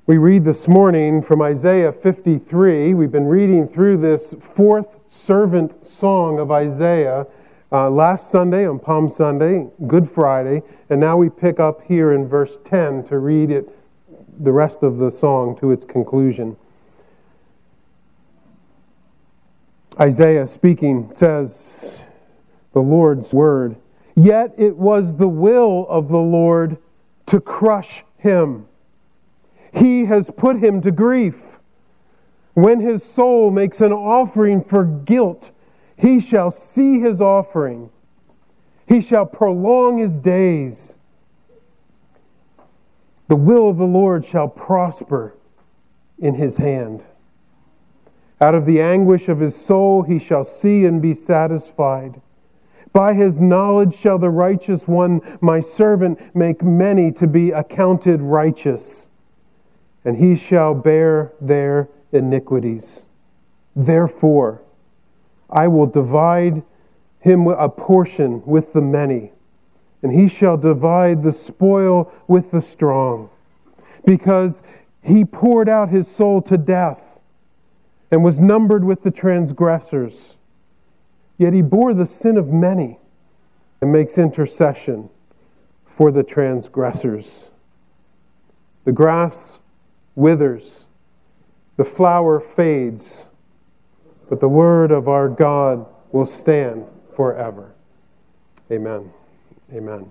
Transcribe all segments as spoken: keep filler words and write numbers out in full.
We read this morning from Isaiah fifty-three. We've been reading through this fourth servant song of Isaiah uh, last Sunday on Palm Sunday, Good Friday, and now we pick up here in verse ten to read it, the rest of the song to its conclusion. Isaiah speaking says, the Lord's word, "Yet it was the will of the Lord to crush him. He has put him to grief. When his soul makes an offering for guilt, he shall see his offering. He shall prolong his days. The will of the Lord shall prosper in his hand. Out of the anguish of his soul he shall see and be satisfied. By his knowledge shall the righteous one, my servant, make many to be accounted righteous, and he shall bear their iniquities. Therefore, I will divide him a portion with the many, and he shall divide the spoil with the strong, because he poured out his soul to death and was numbered with the transgressors. Yet he bore the sin of many and makes intercession for the transgressors. The grass withers, the flower fades, but the word of our God will stand forever." Amen. Amen.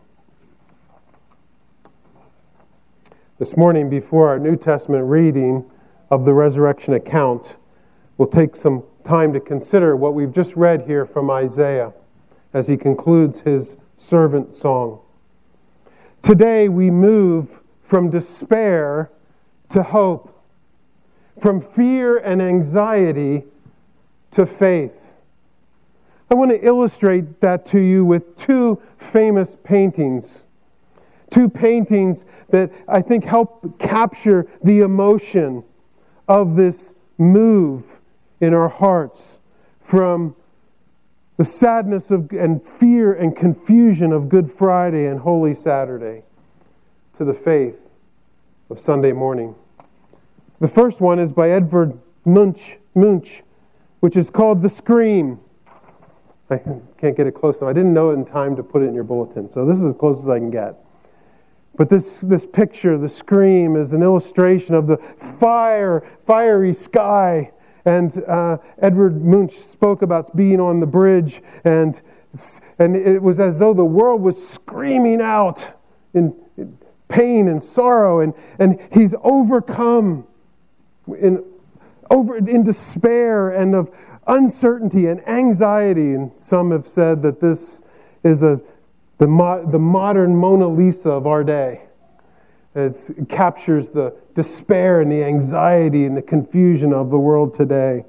This morning, before our New Testament reading of the resurrection account, we'll take some time to consider what we've just read here from Isaiah as he concludes his servant song. Today we move from despair to hope, from fear and anxiety to faith. I want to illustrate that to you with two famous paintings. Two paintings that I think help capture the emotion of this move in our hearts from the sadness of and fear and confusion of Good Friday and Holy Saturday to the faith of Sunday morning. The first one is by Edvard Munch, Munch, which is called The Scream. I can't get it close enough. I didn't know it in time to put it in your bulletin, so this is as close as I can get. But this, this picture, The Scream, is an illustration of the fire, fiery sky. And uh, Edvard Munch spoke about being on the bridge, and and it was as though the world was screaming out in pain and sorrow, and, and he's overcome in over in despair and of uncertainty and anxiety. And some have said that this is a the mo- the modern Mona Lisa of our day. It's, it captures the despair and the anxiety and the confusion of the world today.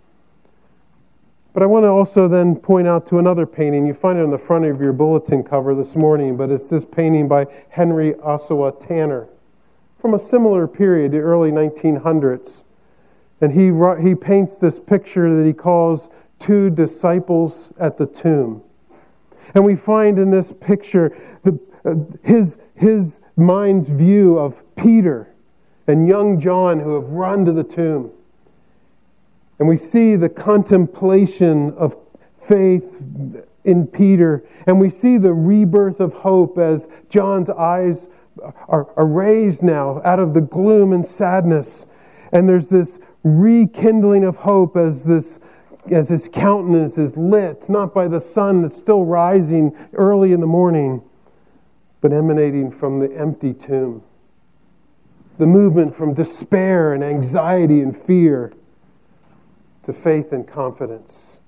But I want to also then point out to another painting. You find it on the front of your bulletin cover this morning, but it's this painting by Henry Ossawa Tanner from a similar period, the early nineteen hundreds. And he he paints this picture that he calls Two Disciples at the Tomb. And we find in this picture the, uh, his his mind's view of Peter and young John who have run to the tomb. And we see the contemplation of faith in Peter, and we see the rebirth of hope as John's eyes are, are raised now out of the gloom and sadness. And there's this rekindling of hope as this as his countenance is lit, not by the sun that's still rising early in the morning, but emanating from the empty tomb. The movement from despair and anxiety and fear to faith and confidence.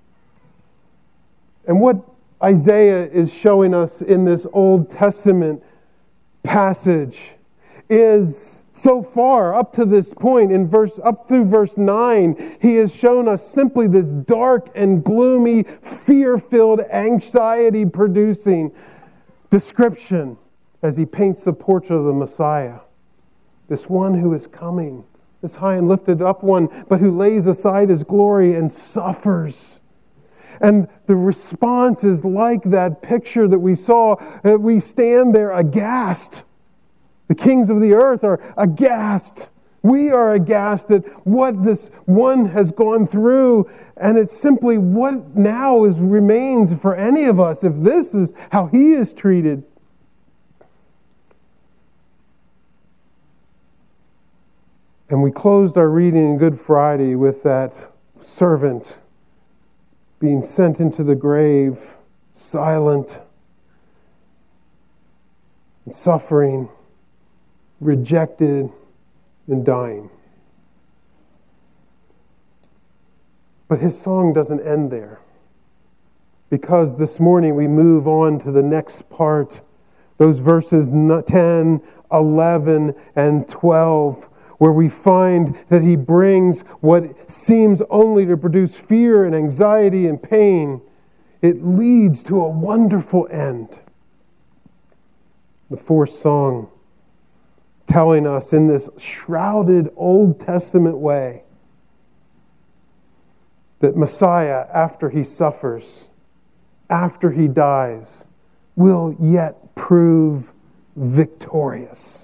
And what Isaiah is showing us in this Old Testament passage is, so far up to this point, in verse up through verse nine, he has shown us simply this dark and gloomy, fear-filled, anxiety-producing description as he paints the portrait of the Messiah. This one who is coming, this high and lifted up one, but who lays aside his glory and suffers. And the response is like that picture that we saw. That we stand there aghast The kings of the earth are aghast. We are aghast at what this one has gone through, and it's simply what now is remains for any of us if this is how he is treated. And we closed our reading on Good Friday with that servant being sent into the grave, silent and suffering, rejected and dying. But his song doesn't end there, because this morning we move on to the next part, those verses ten, eleven, and twelve, where we find that he brings what seems only to produce fear and anxiety and pain. It leads to a wonderful end. The fourth song telling us in this shrouded Old Testament way that Messiah, after he suffers, after he dies, will yet prove victorious.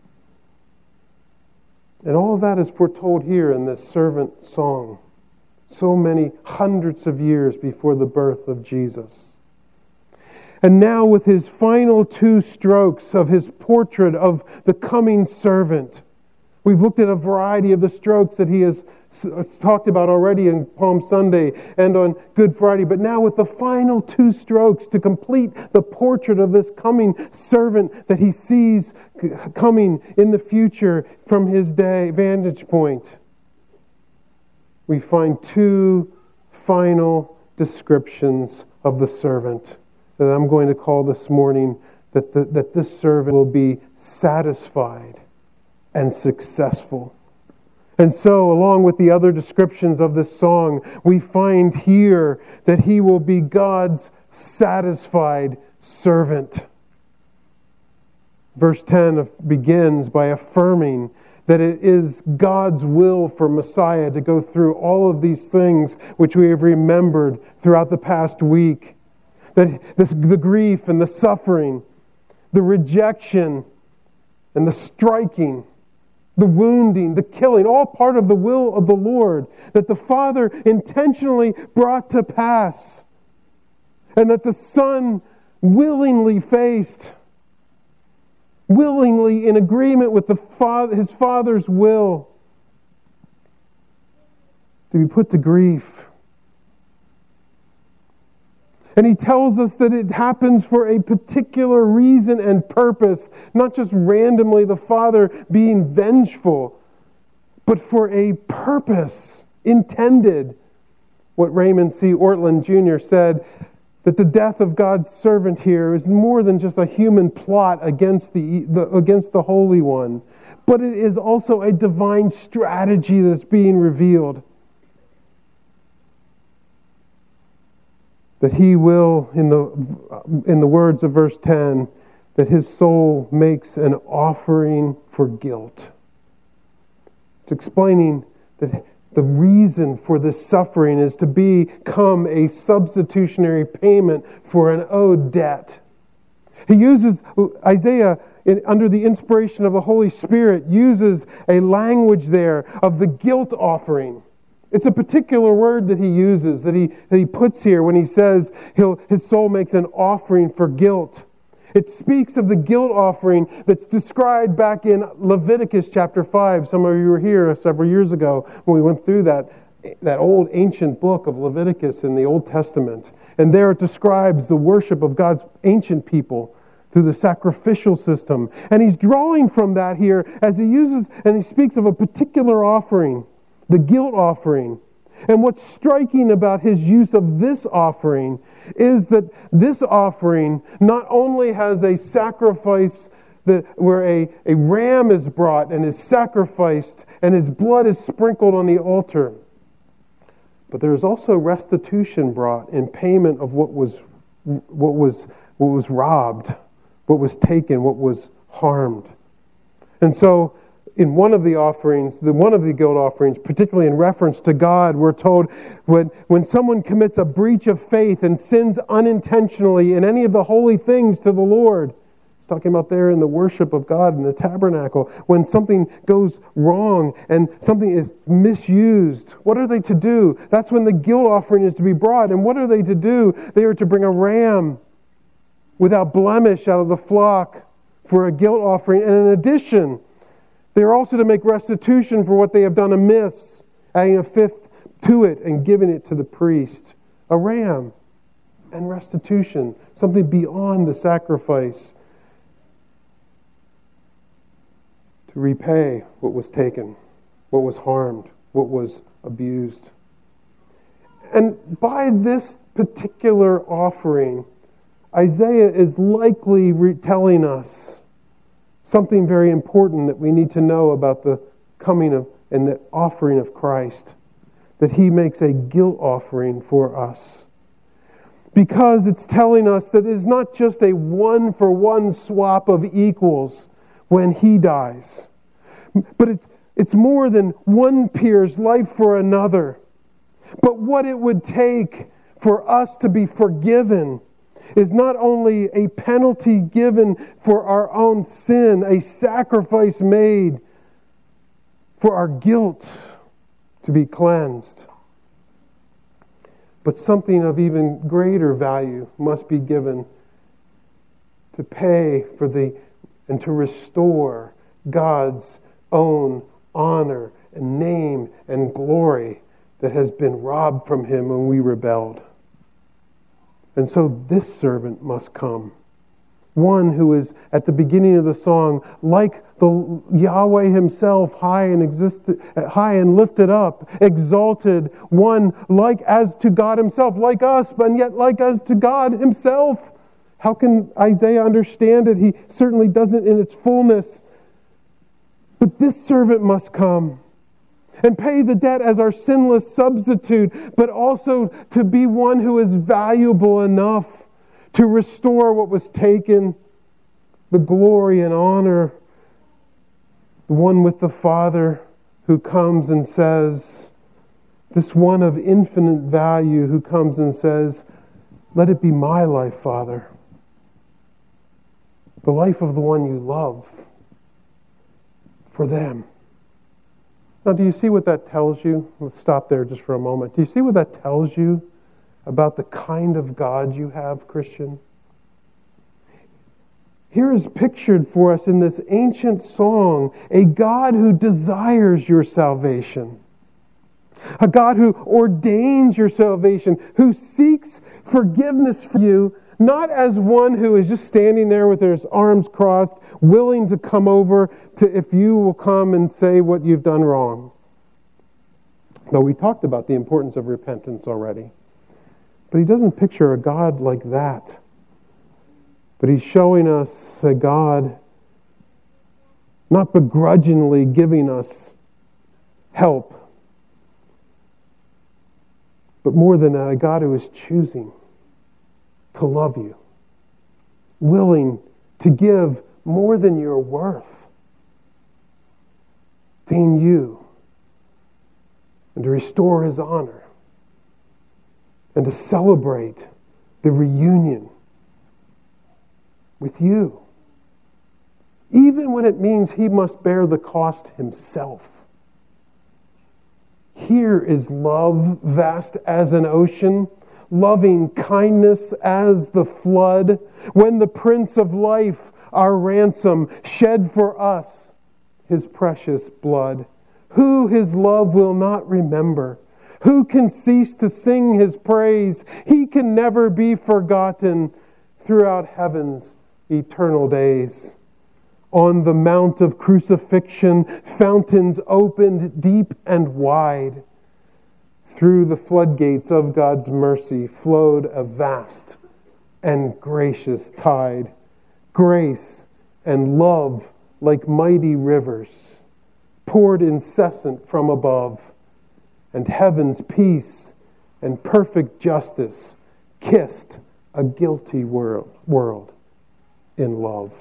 And all of that is foretold here in this servant song, so many hundreds of years before the birth of Jesus. And now with his final two strokes of his portrait of the coming servant, we've looked at a variety of the strokes that he has talked about already in Palm Sunday and on Good Friday, but now with the final two strokes to complete the portrait of this coming servant that he sees coming in the future from his day vantage point, we find two final descriptions of the servant that I'm going to call this morning that, the, that this servant will be satisfied and successful. And so, along with the other descriptions of this song, we find here that he will be God's satisfied servant. Verse ten begins by affirming that it is God's will for Messiah to go through all of these things which we have remembered throughout the past week. That the grief and the suffering, the rejection and the striking, the wounding, the killing, all part of the will of the Lord, that the Father intentionally brought to pass, and that the Son willingly faced, willingly in agreement with the Father, his Father's will, to be put to grief. And he tells us that it happens for a particular reason and purpose, not just randomly the Father being vengeful, but for a purpose intended. What Raymond C. Ortlund Junior said, that the death of God's servant here is more than just a human plot against the, the against the Holy One, but it is also a divine strategy that's being revealed. That he will, in the in the words of verse ten, that his soul makes an offering for guilt. It's explaining that the reason for this suffering is to become a substitutionary payment for an owed debt. He uses, Isaiah, in, under the inspiration of the Holy Spirit, uses a language there of the guilt offering. It's a particular word that he uses, that he, that he puts here when he says he'll, his soul makes an offering for guilt. It speaks of the guilt offering that's described back in Leviticus chapter five. Some of you were here several years ago when we went through that, that old ancient book of Leviticus in the Old Testament. And there it describes the worship of God's ancient people through the sacrificial system. And he's drawing from that here as he uses, and he speaks of a particular offering, the guilt offering. And what's striking about his use of this offering is that this offering not only has a sacrifice that where a, a ram is brought and is sacrificed and his blood is sprinkled on the altar, but there is also restitution brought in payment of what was what was what was robbed, what was taken, what was harmed. And so in one of the offerings, the one of the guilt offerings, particularly in reference to God, we're told when, when someone commits a breach of faith and sins unintentionally in any of the holy things to the Lord, it's talking about there in the worship of God in the tabernacle. When something goes wrong and something is misused, what are they to do? That's when the guilt offering is to be brought. And what are they to do? They are to bring a ram without blemish out of the flock for a guilt offering. And in addition, they are also to make restitution for what they have done amiss, adding a fifth to it and giving it to the priest. A ram and restitution, something beyond the sacrifice to repay what was taken, what was harmed, what was abused. And by this particular offering, Isaiah is likely telling us something very important that we need to know about the coming of and the offering of Christ, that He makes a guilt offering for us. Because it's telling us that it is not just a one-for-one swap of equals when He dies, but it's, it's more than one peer's life for another. But what it would take for us to be forgiven is not only a penalty given for our own sin, a sacrifice made for our guilt to be cleansed, but something of even greater value must be given to pay for the and to restore God's own honor and name and glory that has been robbed from Him when we rebelled. And so this servant must come. One who is at the beginning of the song, like the Yahweh Himself, high and existed, high and lifted up, exalted. One like as to God Himself, like us, but yet like as to God Himself. How can Isaiah understand it? He certainly doesn't in its fullness. But this servant must come and pay the debt as our sinless substitute, but also to be one who is valuable enough to restore what was taken, the glory and honor, the one with the Father who comes and says, this one of infinite value who comes and says, let it be my life, Father, the life of the one you love, for them. Now, do you see what that tells you? Let's stop there just for a moment. Do you see what that tells you about the kind of God you have, Christian? Here is pictured for us in this ancient song a God who desires your salvation, a God who ordains your salvation, who seeks forgiveness for you, not as one who is just standing there with his arms crossed, willing to come over to if you will come and say what you've done wrong. Though we talked about the importance of repentance already. But He doesn't picture a God like that. But He's showing us a God not begrudgingly giving us help, but more than that, a God who is choosing to love you, willing to give more than you're worth, to gain you, and to restore His honor, and to celebrate the reunion with you, even when it means He must bear the cost Himself. Here is love vast as an ocean, loving kindness as the flood, when the Prince of Life, our ransom, shed for us His precious blood. Who His love will not remember? Who can cease to sing His praise? He can never be forgotten throughout heaven's eternal days. On the mount of crucifixion, fountains opened deep and wide. Through the floodgates of God's mercy flowed a vast and gracious tide. Grace and love like mighty rivers poured incessant from above, and heaven's peace and perfect justice kissed a guilty world, world in love.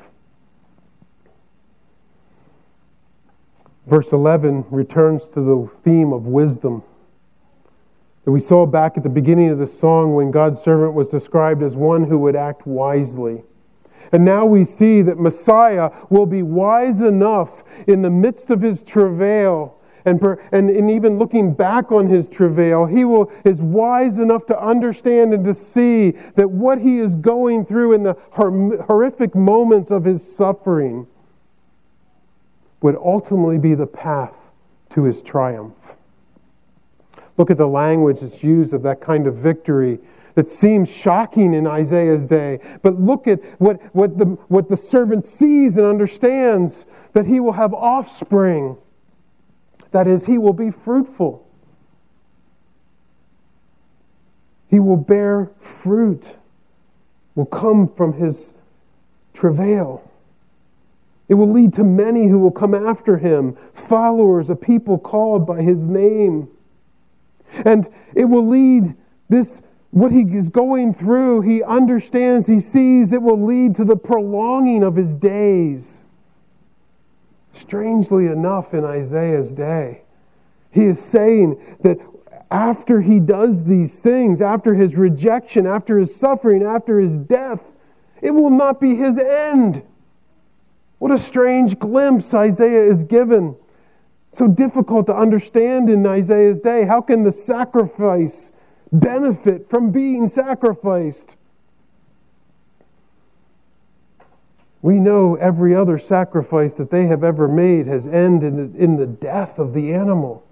Verse eleven returns to the theme of wisdom that we saw back at the beginning of the song when God's servant was described as one who would act wisely. And now we see that Messiah will be wise enough in the midst of his travail, and, per, and, and even looking back on his travail, he will is wise enough to understand and to see that what he is going through in the hor- horrific moments of his suffering would ultimately be the path to his triumph. Look at the language that's used of that kind of victory that seems shocking in Isaiah's day. But look at what, what, the, what the servant sees and understands, that he will have offspring. That is, he will be fruitful. He will bear fruit, will come from his travail. It will lead to many who will come after him, followers, a people called by his name. And it will lead this, what he is going through, he understands, he sees, it will lead to the prolonging of his days. Strangely enough, in Isaiah's day, he is saying that after he does these things, after his rejection, after his suffering, after his death, it will not be his end. What a strange glimpse Isaiah is given. So difficult to understand in Isaiah's day. How can the sacrifice benefit from being sacrificed? We know every other sacrifice that they have ever made has ended in the death of the animal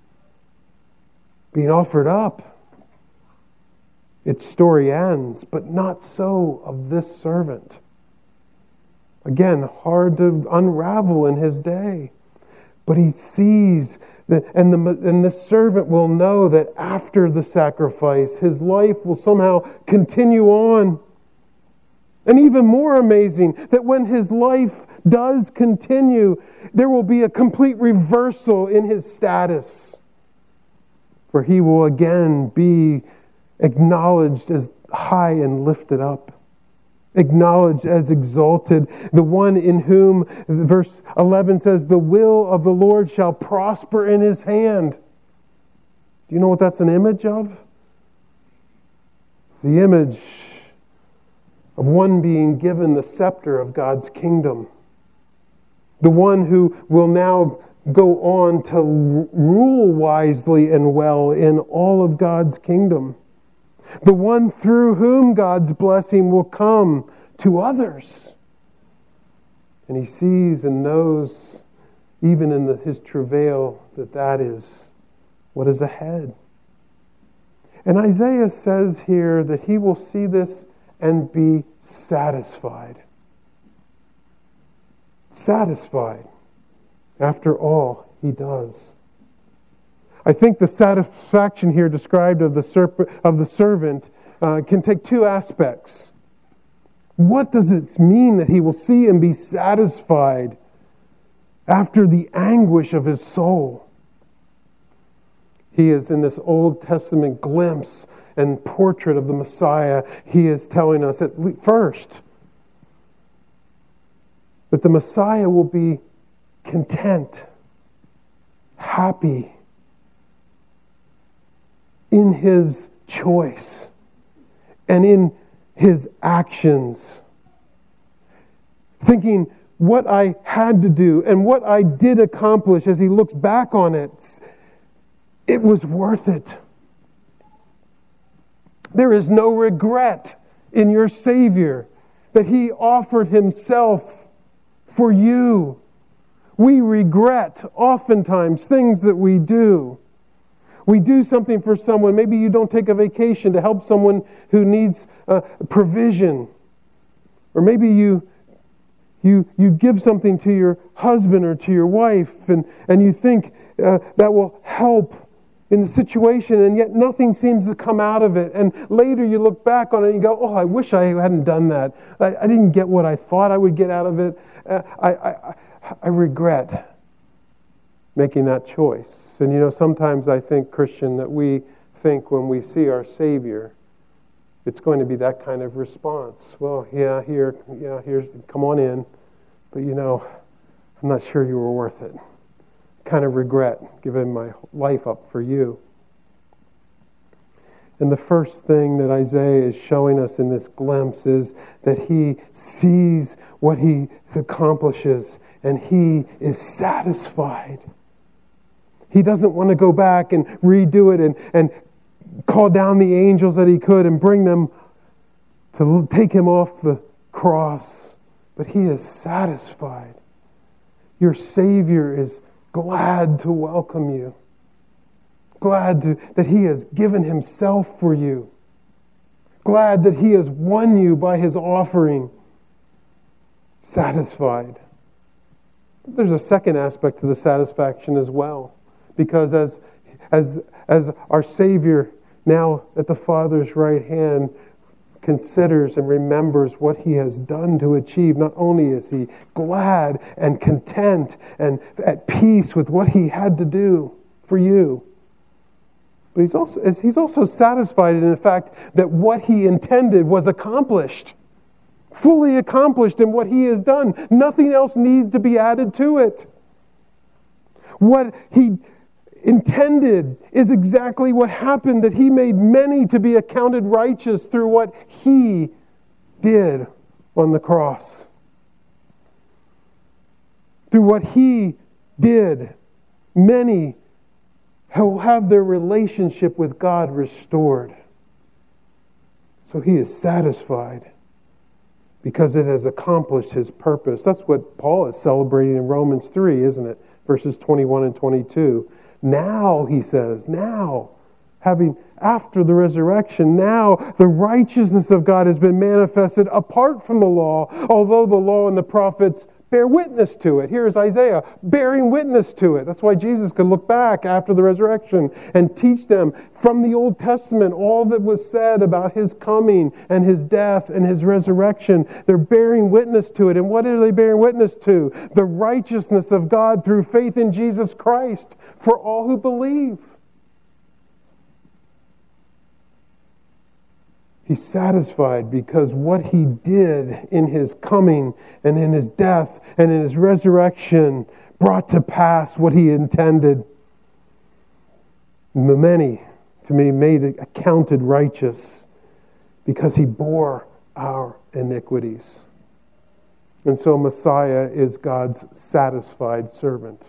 being offered up. Its story ends, but not so of this servant. Again, hard to unravel in his day. But he sees, that, and the and the servant will know that after the sacrifice, his life will somehow continue on. And even more amazing, that when his life does continue, there will be a complete reversal in his status. For he will again be acknowledged as high and lifted up. Acknowledged as exalted. The one in whom, verse eleven says, the will of the Lord shall prosper in his hand. Do you know what that's an image of? The image of one being given the scepter of God's kingdom. The one who will now go on to rule wisely and well in all of God's kingdom. The one through whom God's blessing will come to others. And he sees and knows, even in the, his travail, that that is what is ahead. And Isaiah says here that he will see this and be satisfied. Satisfied after all he does. I think the satisfaction here described of the serp- of the servant uh, can take two aspects. What does it mean that he will see and be satisfied after the anguish of his soul? He is in this Old Testament glimpse and portrait of the Messiah. He is telling us at first that the Messiah will be content, happy in his choice and in his actions. Thinking what I had to do and what I did accomplish, as he looks back on it, it was worth it. There is no regret in your Savior that he offered himself for you. We regret oftentimes things that we do. We do something for someone. Maybe you don't take a vacation to help someone who needs uh, provision. Or maybe you, you, you give something to your husband or to your wife and, and you think uh, that will help in the situation, and yet nothing seems to come out of it. And later you look back on it and you go, oh, I wish I hadn't done that. I, I didn't get what I thought I would get out of it. Uh, I, I, I regret making that choice. And you know, sometimes I think, Christian, that we think when we see our Savior, it's going to be that kind of response. Well, yeah, here, yeah, here's, come on in. But you know, I'm not sure you were worth it. Kind of regret giving my life up for you. And the first thing that Isaiah is showing us in this glimpse is that he sees what he accomplishes and he is satisfied. He doesn't want to go back and redo it and, and call down the angels that he could and bring them to take him off the cross. But he is satisfied. Your Savior is glad to welcome you. Glad to, that he has given himself for you. Glad that he has won you by his offering. Satisfied. There's a second aspect to the satisfaction as well. Because as, as, as our Savior now at the Father's right hand considers and remembers what he has done to achieve, not only is he glad and content and at peace with what he had to do for you, but he's also, he's also satisfied in the fact that what he intended was accomplished. Fully accomplished in what he has done. Nothing else needs to be added to it. What he intended is exactly what happened, that he made many to be accounted righteous through what he did on the cross. Through what he did, many will have their relationship with God restored. So he is satisfied because it has accomplished his purpose. That's what Paul is celebrating in Romans three, isn't it? Verses twenty-one and twenty-two. Now, he says, now, having, after the resurrection, now the righteousness of God has been manifested apart from the law, although the law and the prophets bear witness to it. Here is Isaiah bearing witness to it. That's why Jesus could look back after the resurrection and teach them from the Old Testament all that was said about his coming and his death and his resurrection. They're bearing witness to it. And what are they bearing witness to? The righteousness of God through faith in Jesus Christ for all who believe. He's satisfied because what he did in his coming and in his death and in his resurrection brought to pass what he intended. Many, to me, made it accounted righteous because he bore our iniquities. And so Messiah is God's satisfied servant.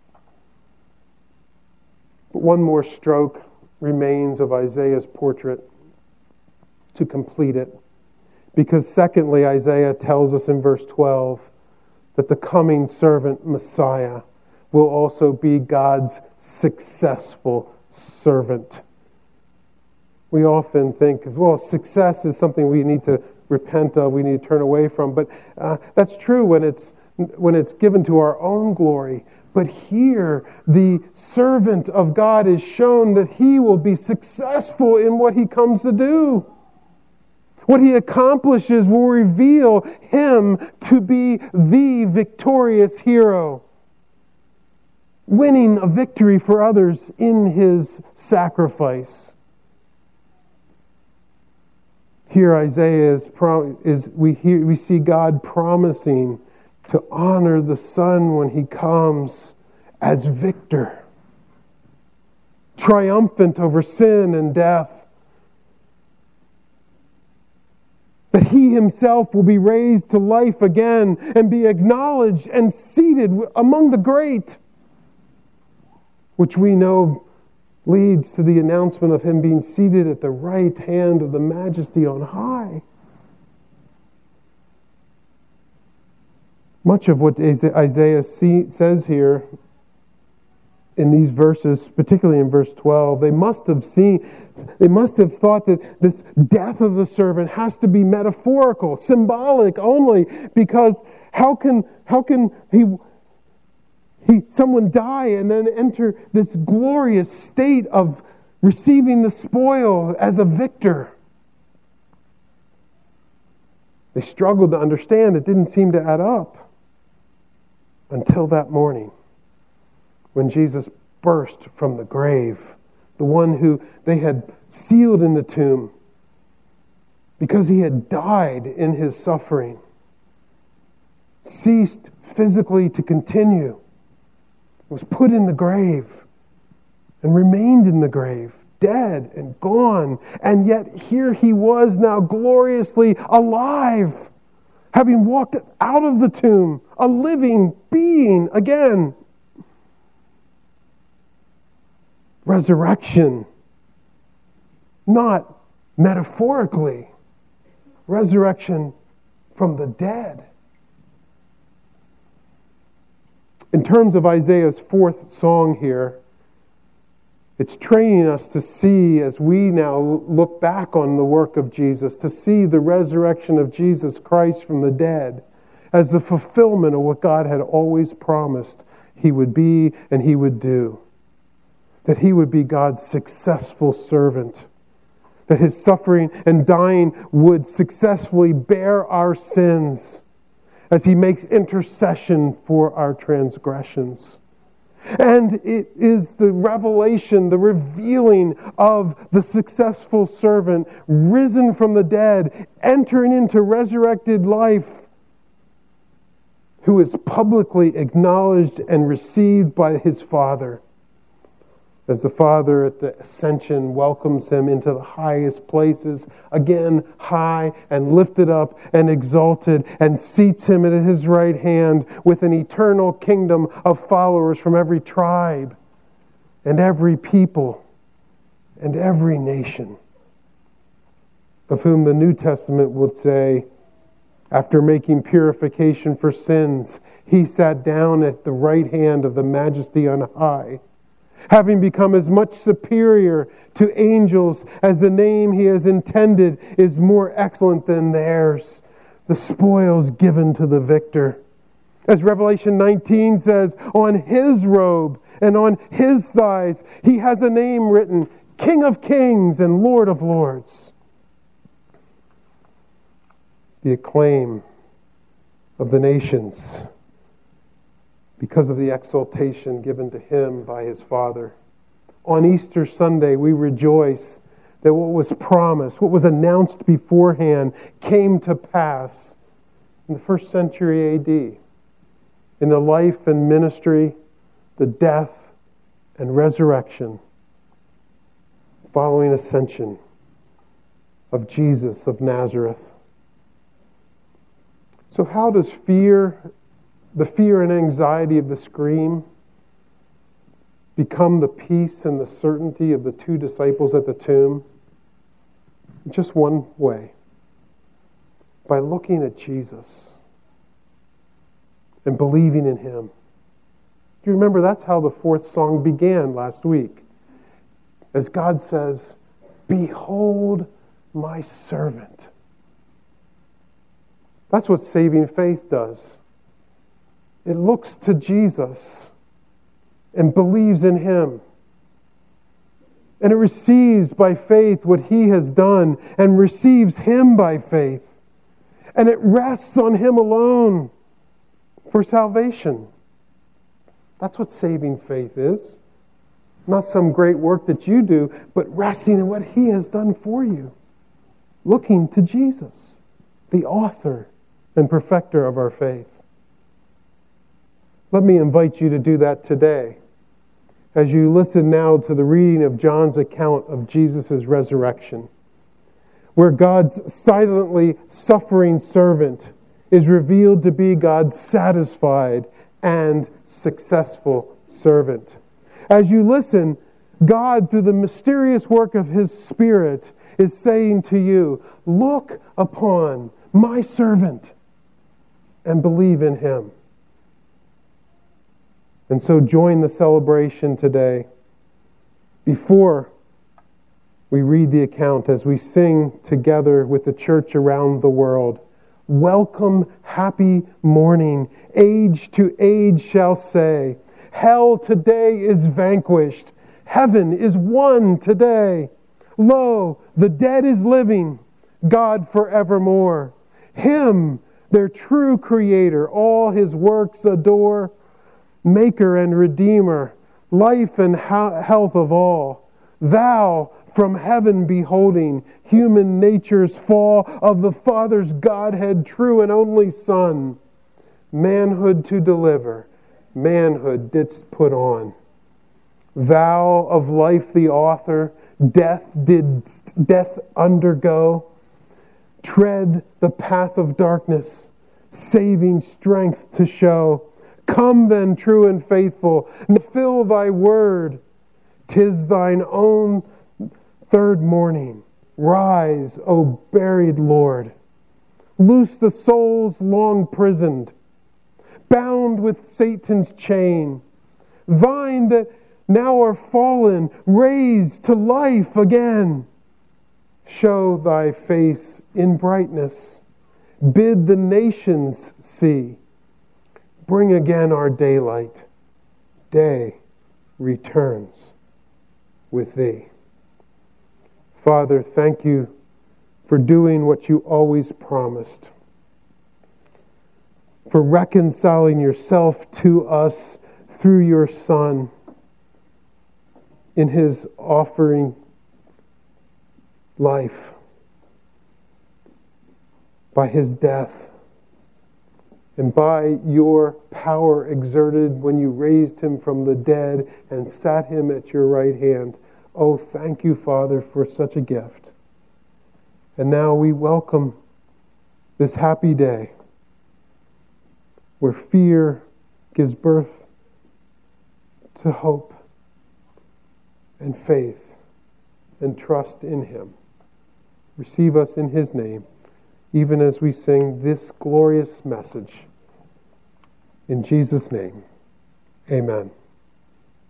But one more stroke remains of Isaiah's portrait to complete it. Because secondly, Isaiah tells us in verse twelve that the coming servant Messiah will also be God's successful servant. We often think, well, success is something we need to repent of, we need to turn away from. But uh, that's true when it's when it's given to our own glory. But here, the servant of God is shown that he will be successful in what he comes to do. What he accomplishes will reveal him to be the victorious hero, winning a victory for others in his sacrifice. Here Isaiah is, is we hear, we see God promising to honor the Son when he comes as victor, triumphant over sin and death. That he himself will be raised to life again and be acknowledged and seated among the great, which we know leads to the announcement of him being seated at the right hand of the Majesty on high. Much of what Isaiah says here in these verses, particularly in verse twelve, they must have seen, they must have thought that this death of the servant has to be metaphorical, symbolic only, because how can how can he he someone die and then enter this glorious state of receiving the spoil as a victor? They struggled to understand. It didn't seem to add up until that morning, when Jesus burst from the grave, the one who they had sealed in the tomb because he had died in his suffering, ceased physically to continue, was put in the grave and remained in the grave dead and gone. And yet here he was now gloriously alive, having walked out of the tomb, a living being again. Resurrection, not metaphorically, resurrection from the dead. In terms of Isaiah's fourth song here, it's training us to see, as we now look back on the work of Jesus, to see the resurrection of Jesus Christ from the dead as the fulfillment of what God had always promised he would be and he would do. That he would be God's successful servant. That his suffering and dying would successfully bear our sins as he makes intercession for our transgressions. And it is the revelation, the revealing of the successful servant, risen from the dead, entering into resurrected life, who is publicly acknowledged and received by his Father. As the Father at the ascension welcomes him into the highest places, again high and lifted up and exalted, and seats him at his right hand with an eternal kingdom of followers from every tribe and every people and every nation, of whom the New Testament would say, after making purification for sins, he sat down at the right hand of the Majesty on high, having become as much superior to angels as the name he has intended is more excellent than theirs, the spoils given to the victor. As Revelation nineteen says, on his robe and on his thighs he has a name written, King of Kings and Lord of Lords. The acclaim of the nations, because of the exaltation given to him by his Father. On Easter Sunday, we rejoice that what was promised, what was announced beforehand, came to pass in the first century A D. In the life and ministry, the death and resurrection, following ascension of Jesus of Nazareth. So how does fear, the fear and anxiety of the scream, become the peace and the certainty of the two disciples at the tomb? Just one way. By looking at Jesus and believing in him. Do you remember that's how the fourth song began last week? As God says, behold my servant. That's what saving faith does. It looks to Jesus and believes in him. And it receives by faith what he has done and receives him by faith. And it rests on him alone for salvation. That's what saving faith is. Not some great work that you do, but resting in what he has done for you. Looking to Jesus, the author and perfecter of our faith. Let me invite you to do that today as you listen now to the reading of John's account of Jesus' resurrection, where God's silently suffering servant is revealed to be God's satisfied and successful servant. As you listen, God, through the mysterious work of his Spirit, is saying to you, look upon my servant and believe in him. And so join the celebration today. Before we read the account, as we sing together with the church around the world, welcome, happy morning, age to age shall say, hell today is vanquished, heaven is won today. Lo, the dead is living, God forevermore. Him, their true Creator, all his works adore, Maker and Redeemer, life and health of all. Thou, from heaven beholding human nature's fall of the Father's Godhead, true and only Son, manhood to deliver, manhood didst put on. Thou, of life the author, death did death undergo. Tread the path of darkness, saving strength to show. Come then, true and faithful, and fill thy word. 'Tis thine own third morning. Rise, O buried Lord. Loose the souls long prisoned, bound with Satan's chain. Thine that now are fallen, raised to life again. Show thy face in brightness. Bid the nations see. Bring again our daylight. Day returns with thee. Father, thank you for doing what you always promised, for reconciling yourself to us through your Son in his offering life by his death and by your power exerted when you raised him from the dead and sat him at your right hand. Oh, thank you, Father, for such a gift. And now we welcome this happy day where fear gives birth to hope and faith and trust in him. Receive us in his name, even as we sing this glorious message. In Jesus' name, amen.